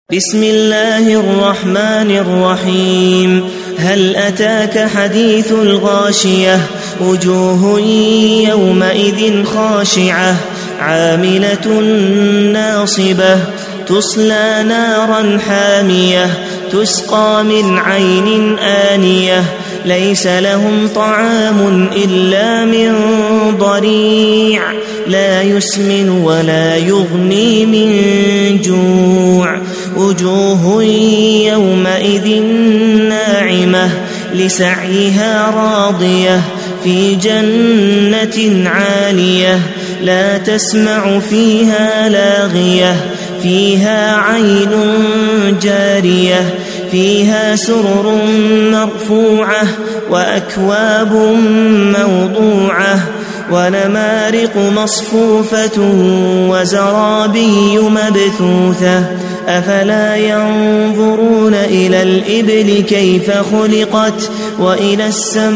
بسم الله الرحمن الرحيم. هل أتاك حديث الغاشية؟ وجوه يومئذ خاشعة عاملة ناصبة تصلى نارا حامية تسقى من عين آنية ليس لهم طعام إلا من ضريع لا يسمن ولا يغني من جوع. وجوه يومئذ ناعمة لسعيها راضية في جنة عالية لا تسمع فيها لاغية فيها عين جارية فيها سرر مرفوعة وأكواب موضوعة ونمارق مصفوفة وزرابي مبثوثة. أفلا ينظرون إلى الإبل كيف خلقت وإلى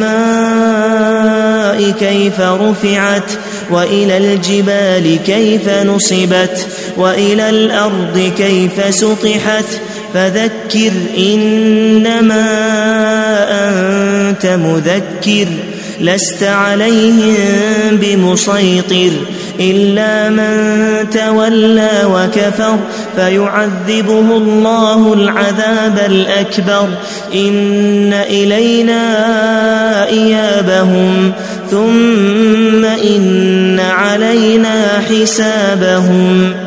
السماء كيف رفعت وإلى الجبال كيف نصبت وإلى الأرض كيف سطحت. فذكر إنما أنت مذكر لست عليهم بمسيطر إلا من تولى وكفر فيعذبه الله العذاب الأكبر. إن إلينا إيابهم ثم إن علينا حسابهم.